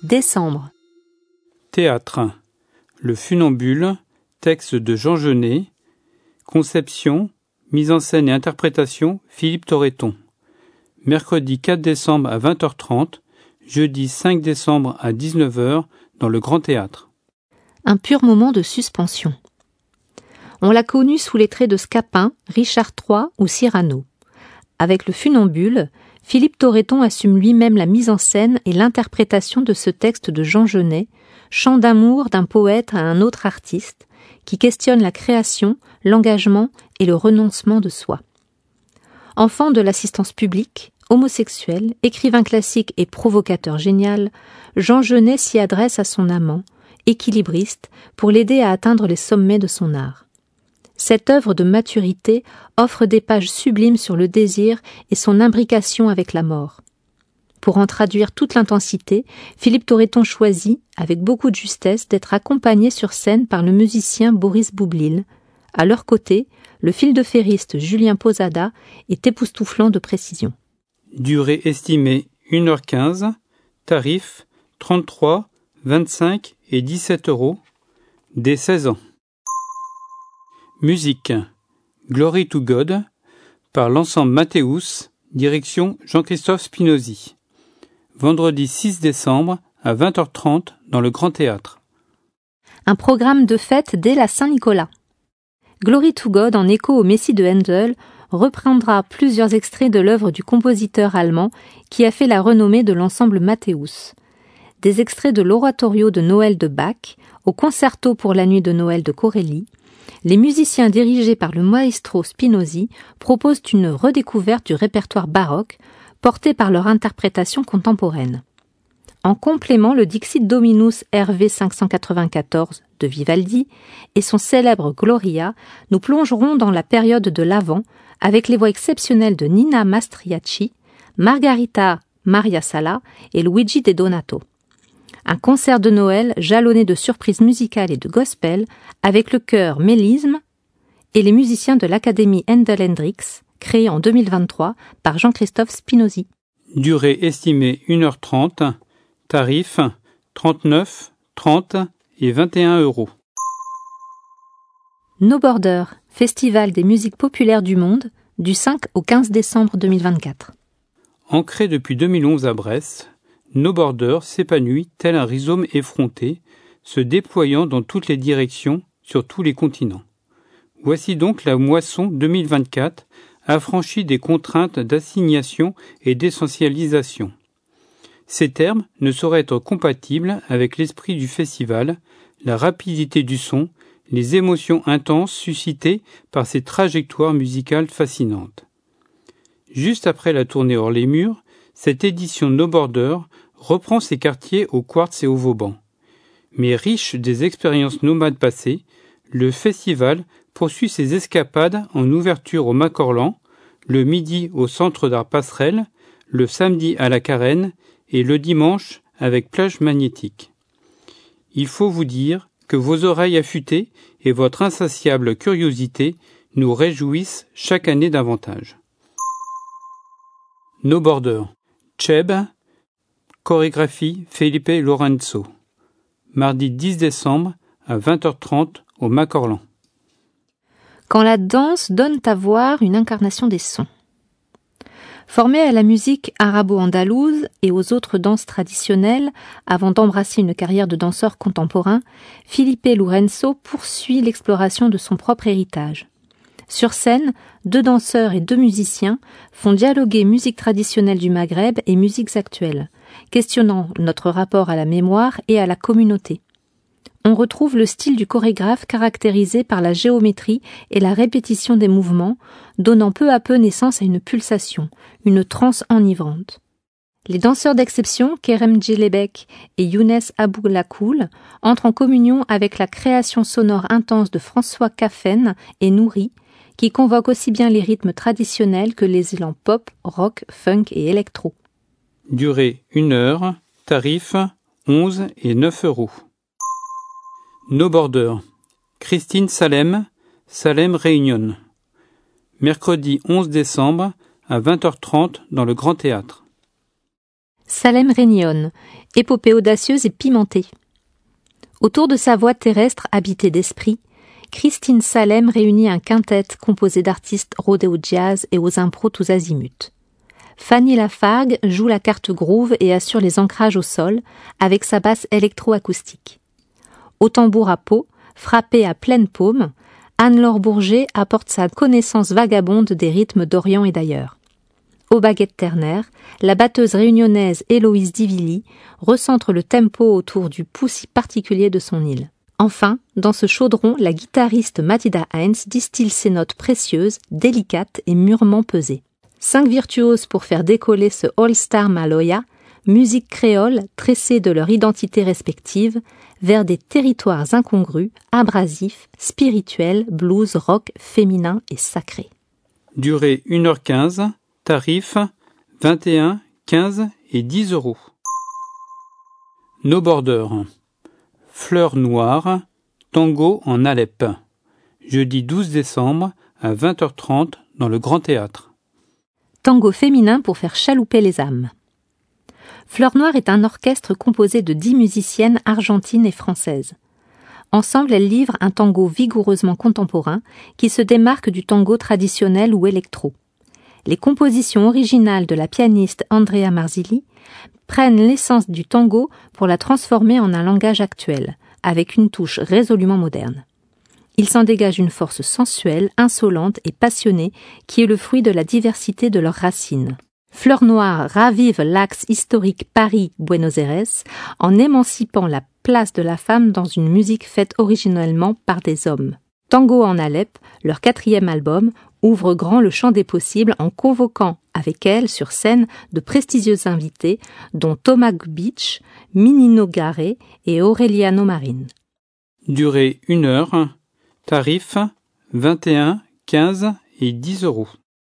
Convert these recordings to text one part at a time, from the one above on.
Décembre. Théâtre. Le Funambule, texte de Jean Genet. Conception, mise en scène et interprétation, Philippe Torreton. Mercredi 4 décembre à 20h30, jeudi 5 décembre à 19h dans le Grand Théâtre. Un pur moment de suspension. On l'a connu sous les traits de Scapin, Richard III ou Cyrano. Avec le Funambule, Philippe Torreton assume lui-même la mise en scène et l'interprétation de ce texte de Jean Genet, chant d'amour d'un poète à un autre artiste, qui questionne la création, l'engagement et le renoncement de soi. Enfant de l'assistance publique, homosexuel, écrivain classique et provocateur génial, Jean Genet s'y adresse à son amant, équilibriste, pour l'aider à atteindre les sommets de son art. Cette œuvre de maturité offre des pages sublimes sur le désir et son imbrication avec la mort. Pour en traduire toute l'intensité, Philippe Torreton choisit, avec beaucoup de justesse, d'être accompagné sur scène par le musicien Boris Boublil. À leur côté, le fil de ferriste Julien Posada est époustouflant de précision. Durée estimée 1h15, tarif 33, 25 et 17 €, dès 16 ans. Musique. Glory to God, par l'ensemble Mathéus, direction Jean-Christophe Spinozzi. Vendredi 6 décembre à 20h30 dans le Grand Théâtre. Un programme de fête dès la Saint-Nicolas. Glory to God, en écho au Messie de Handel, reprendra plusieurs extraits de l'œuvre du compositeur allemand qui a fait la renommée de l'ensemble Mathéus. Des extraits de l'oratorio de Noël de Bach, au concerto pour la nuit de Noël de Corelli, les musiciens dirigés par le maestro Spinozzi proposent une redécouverte du répertoire baroque, porté par leur interprétation contemporaine. En complément, le Dixit Dominus RV 594 de Vivaldi et son célèbre Gloria, nous plongerons dans la période de l'Avent avec les voix exceptionnelles de Nina Mastriacci, Margarita Maria Sala et Luigi De Donato. Un concert de Noël jalonné de surprises musicales et de gospel avec le chœur Mélisme et les musiciens de l'Académie Handel-Hendrix, créée en 2023 par Jean-Christophe Spinozzi. Durée estimée 1h30, tarif 39, 30 et 21 €. No Border, Festival des musiques populaires du monde, du 5 au 15 décembre 2024. Ancré depuis 2011 à Brest, No Border s'épanouit tel un rhizome effronté, se déployant dans toutes les directions, sur tous les continents. Voici donc la moisson 2024, affranchie des contraintes d'assignation et d'essentialisation. Ces termes ne sauraient être compatibles avec l'esprit du festival, la rapidité du son, les émotions intenses suscitées par ces trajectoires musicales fascinantes. Juste après la tournée hors les murs, cette édition No Border reprend ses quartiers au Quartz et au Vauban. Mais riche des expériences nomades passées, le festival poursuit ses escapades en ouverture au Macorlan, le midi au Centre d'Art Passerelle, le samedi à la Carène et le dimanche avec plage magnétique. Il faut vous dire que vos oreilles affûtées et votre insatiable curiosité nous réjouissent chaque année davantage. No Border. Cheb, chorégraphie Felipe Lorenzo. Mardi 10 décembre à 20h30 au Macorlan. Quand la danse donne à voir une incarnation des sons. Formé à la musique arabo-andalouse et aux autres danses traditionnelles, avant d'embrasser une carrière de danseur contemporain, Felipe Lorenzo poursuit l'exploration de son propre héritage. Sur scène, 2 danseurs et 2 musiciens font dialoguer musique traditionnelle du Maghreb et musiques actuelles, questionnant notre rapport à la mémoire et à la communauté. On retrouve le style du chorégraphe caractérisé par la géométrie et la répétition des mouvements, donnant peu à peu naissance à une pulsation, une transe enivrante. Les danseurs d'exception, Kerem Djelebek et Younes Aboulakoul, entrent en communion avec la création sonore intense de François Caffen et Nouri, qui convoque aussi bien les rythmes traditionnels que les élans pop, rock, funk et électro. Durée 1 heure, tarif 11 et 9 €. No Border. Christine Salem, Salem Réunion. Mercredi 11 décembre à 20h30 dans le Grand Théâtre. Salem Réunion, épopée audacieuse et pimentée. Autour de sa voix terrestre habitée d'esprit, Christine Salem réunit un quintet composé d'artistes rodés au jazz et aux impros tous azimuts. Fanny Lafargue joue la carte groove et assure les ancrages au sol avec sa basse électroacoustique. Au tambour à peau, frappé à pleine paume, Anne-Laure Bourget apporte sa connaissance vagabonde des rythmes d'Orient et d'ailleurs. Aux baguettes ternaires, la batteuse réunionnaise Héloïse Divilly recentre le tempo autour du pouls si particulier de son île. Enfin, dans ce chaudron, la guitariste Mathilda Heinz distille ses notes précieuses, délicates et mûrement pesées. 5 virtuoses pour faire décoller ce All-Star Maloya, musique créole tressée de leur identité respective vers des territoires incongrus, abrasifs, spirituels, blues, rock, féminin et sacré. Durée 1h15, tarif 21, 15 et 10 €. No Border. Fleurs noires, tango en Alep. Jeudi 12 décembre à 20h30 dans le Grand Théâtre. Tango féminin pour faire chalouper les âmes. Fleurs Noires est un orchestre composé de 10 musiciennes argentines et françaises. Ensemble, elles livrent un tango vigoureusement contemporain qui se démarque du tango traditionnel ou électro. Les compositions originales de la pianiste Andrea Marzilli prennent l'essence du tango pour la transformer en un langage actuel, avec une touche résolument moderne. Il s'en dégage une force sensuelle, insolente et passionnée qui est le fruit de la diversité de leurs racines. Fleurs Noires ravive l'axe historique Paris-Buenos Aires en émancipant la place de la femme dans une musique faite originellement par des hommes. Tango en Alep, leur 4e album, ouvre grand le champ des possibles en convoquant avec elle sur scène de prestigieux invités dont Thomas Beach, Minino Garé et Aureliano Marin. Durée 1 heure, tarif 21, 15 et 10 €.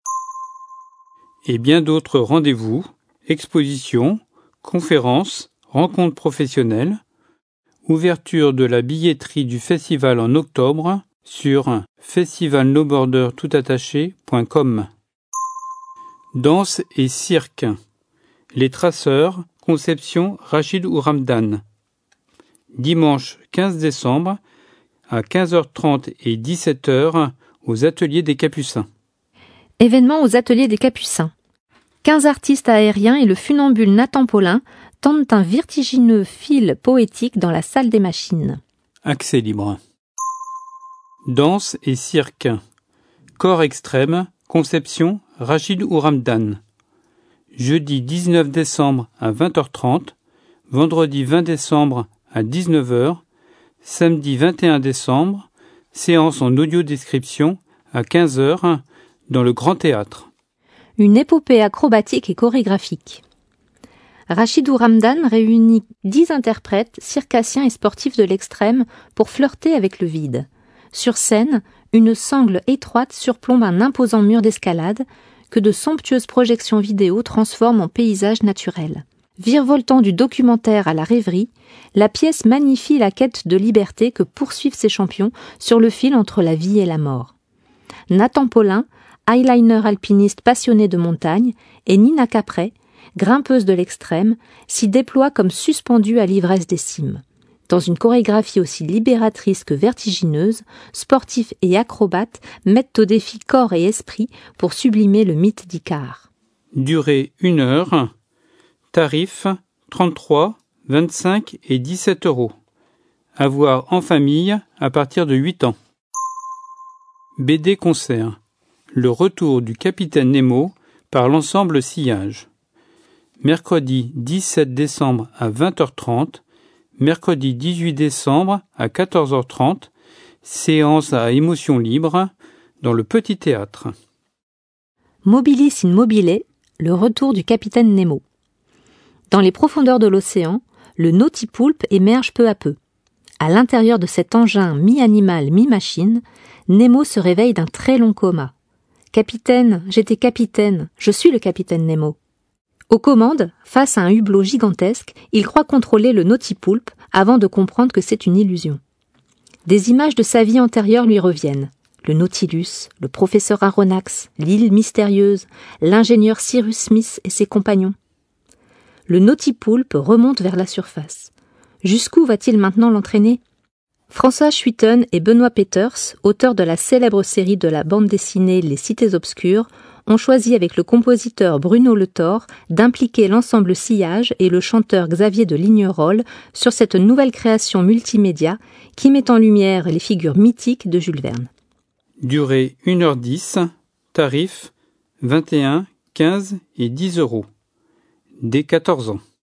Et bien d'autres rendez-vous, expositions, conférences, rencontres professionnelles, ouverture de la billetterie du festival en octobre sur festivalnobordertoutattaché.com. Danse et cirque. Les Traceurs, conception Rachid Ouramdan. Dimanche 15 décembre à 15h30 et 17h aux Ateliers des Capucins. Événement aux Ateliers des Capucins. 15 artistes aériens et le funambule Nathan Paulin tentent un vertigineux fil poétique dans la salle des machines. Accès libre. Danse et cirque. Corps extrême, conception Rachid Ouramdan. Jeudi 19 décembre à 20h30, vendredi 20 décembre à 19h, samedi 21 décembre, séance en audio-description à 15h dans le Grand Théâtre. Une épopée acrobatique et chorégraphique. Rachid Ouramdan réunit 10 interprètes, circassiens et sportifs de l'extrême pour flirter avec le vide. Sur scène, une sangle étroite surplombe un imposant mur d'escalade que de somptueuses projections vidéo transforment en paysage naturel. Virevoltant du documentaire à la rêverie, la pièce magnifie la quête de liberté que poursuivent ces champions sur le fil entre la vie et la mort. Nathan Paulin, eyeliner alpiniste passionné de montagne, et Nina Capret, grimpeuse de l'extrême, s'y déploie comme suspendue à l'ivresse des cimes. Dans une chorégraphie aussi libératrice que vertigineuse, sportifs et acrobates mettent au défi corps et esprit pour sublimer le mythe d'Icare. Durée 1 heure, tarif 33, 25 et 17 €. À voir en famille à partir de 8 ans. BD concert. Le retour du Capitaine Nemo par l'ensemble Sillage. Mercredi 17 décembre à 20h30, mercredi 18 décembre à 14h30, séance à émotion libre dans le Petit Théâtre. Mobilis in mobile, le retour du Capitaine Nemo. Dans les profondeurs de l'océan, le nautipoulpe émerge peu à peu. À l'intérieur de cet engin mi-animal, mi-machine, Nemo se réveille d'un très long coma. « Capitaine, j'étais capitaine, je suis le capitaine Nemo. » Aux commandes, face à un hublot gigantesque, il croit contrôler le nautipoulpe avant de comprendre que c'est une illusion. Des images de sa vie antérieure lui reviennent. Le Nautilus, le professeur Aronnax, l'île mystérieuse, l'ingénieur Cyrus Smith et ses compagnons. le nautipoulpe remonte vers la surface. Jusqu'où va-t-il maintenant l'entraîner ? François Schuiten et Benoît Peters, auteurs de la célèbre série de la bande dessinée Les Cités obscures, ont choisi avec le compositeur Bruno Le Thor d'impliquer l'ensemble Sillage et le chanteur Xavier de Lignerolles sur cette nouvelle création multimédia qui met en lumière les figures mythiques de Jules Verne. Durée 1h10, tarif 21, 15 et 10 €. Dès 14 ans.